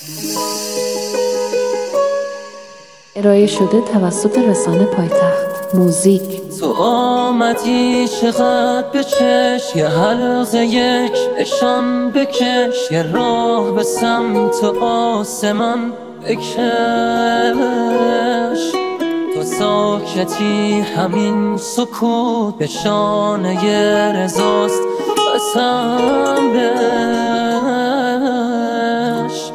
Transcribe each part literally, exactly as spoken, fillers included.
ارائه شده توسط رسانه پایتخت موزیک. تو آمدی چقدر بچش، یه حلقه یک نشان بکش، یه راه به سمت آسمان بکش. تو ساکتی همین سکوت به شانه رضاست، قسم بش.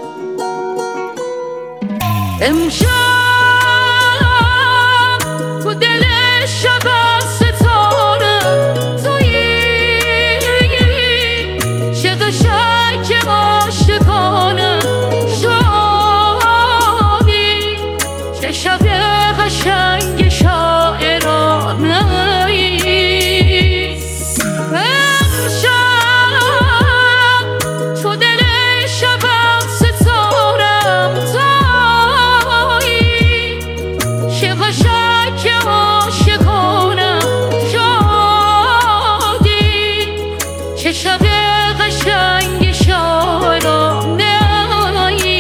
امشب تو دل شب ستاره تویی، چه قشنگ که عاشقانه شادی، چه شب قشنگ شاعرانه ای. امشب تو دل شب ستارم تویی، چه قشنگ که عاشقانه شادی، چه شب قشنگ شاعرانه ای.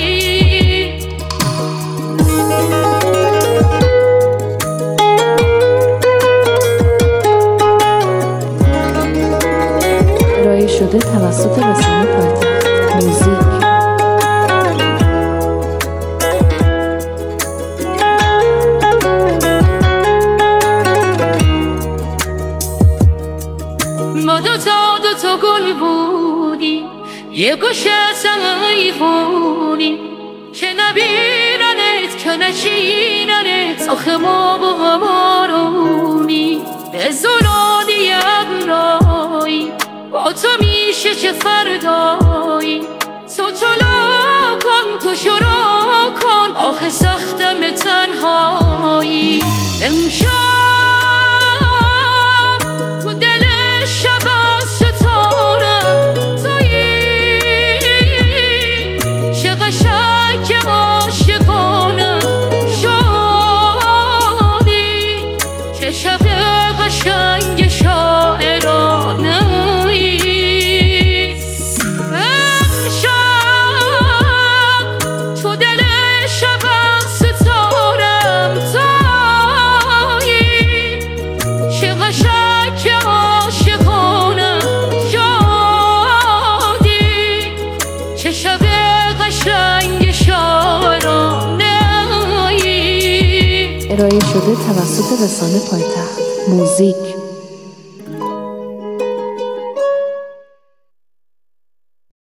ارائه شده توسط رسانه پایتخت موزیک. ما دوتا دوتا گل بودیم، یه گوشه سیفونیم، که نبیرنت که نشیننت، آخه ما با همارونی به زنادی ابرایی، با تو میشه چه فردایی. تو طلوع کن، تو شروع کن، آخه سختم تنهایی. امشب تو دل شب ستاره تویی، چه قشنگ که عاشقانه شادی، چه شب قشنگ شاعرانه ای. امشب تو دل شب ستارم تویی، چه قشنگ که عاشقانه شادی، چه شب قشنگ شاعرانه ای. ارائه شده توسط رسانه پایتخت موزیک.